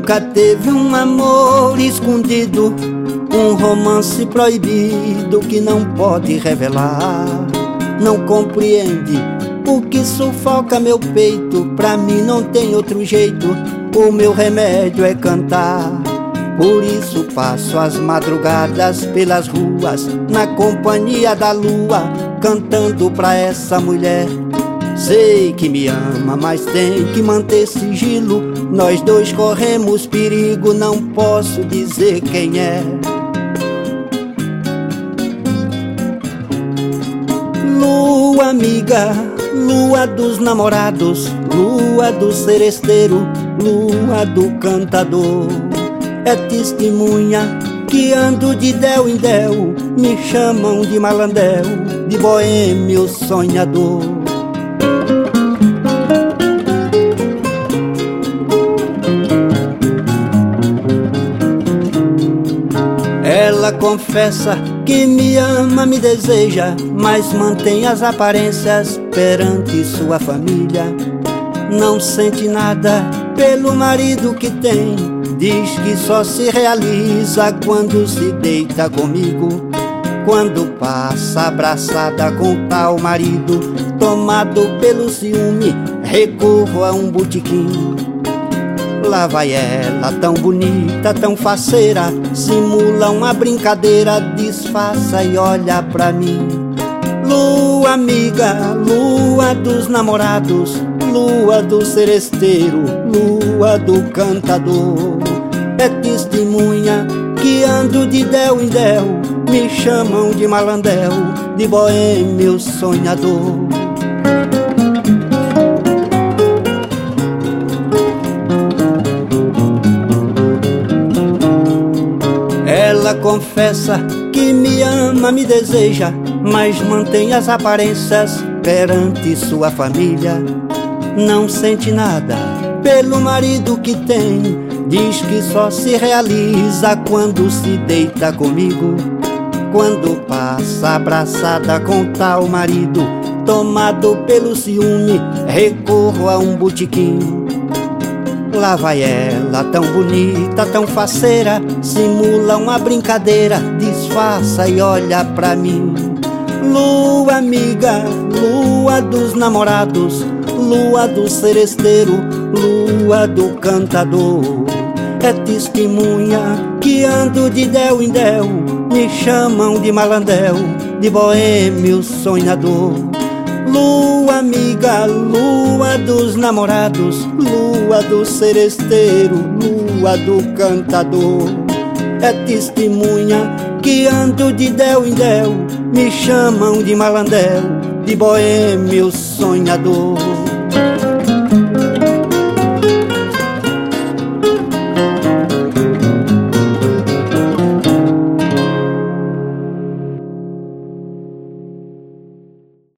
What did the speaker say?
nunca teve um amor escondido, um romance proibido que não pode revelar. Não compreende o que sufoca meu peito, pra mim não tem outro jeito, o meu remédio é cantar. Por isso passo as madrugadas pelas ruas, na companhia da lua, cantando pra essa mulher. Sei que me ama, mas tem que manter sigilo, nós dois corremos perigo, não posso dizer quem é. Lua amiga, lua dos namorados, lua do seresteiro, lua do cantador, é testemunha que ando de del em del, me chamam de malandel, de boêmio sonhador. Ela confessa que me ama, me deseja, mas mantém as aparências perante sua família. Não sente nada pelo marido que tem, diz que só se realiza quando se deita comigo. Quando passa abraçada com tal marido, tomado pelo ciúme, recorro a um botequim. Lá vai ela, tão bonita, tão faceira, simula uma brincadeira, disfarça e olha pra mim. Lua amiga, lua dos namorados, lua do seresteiro, lua do cantador, é testemunha que ando de del em del, me chamam de malandel, de boêmio sonhador. Ela confessa que me ama, me deseja, mas mantém as aparências perante sua família. Não sente nada pelo marido que tem, diz que só se realiza quando se deita comigo. Quando passa abraçada com tal marido, tomado pelo ciúme, recorro a um botequim. Lá vai ela, tão bonita, tão faceira, simula uma brincadeira, disfarça e olha pra mim. Lua amiga, lua dos namorados, lua do seresteiro, lua do cantador, é testemunha que ando de del em del, me chamam de malandel, de boêmio sonhador. Lua amiga, lua dos namorados, lua do seresteiro, lua do cantador, é testemunha que ando de del em del, me chamam de malandel, de boêmio sonhador.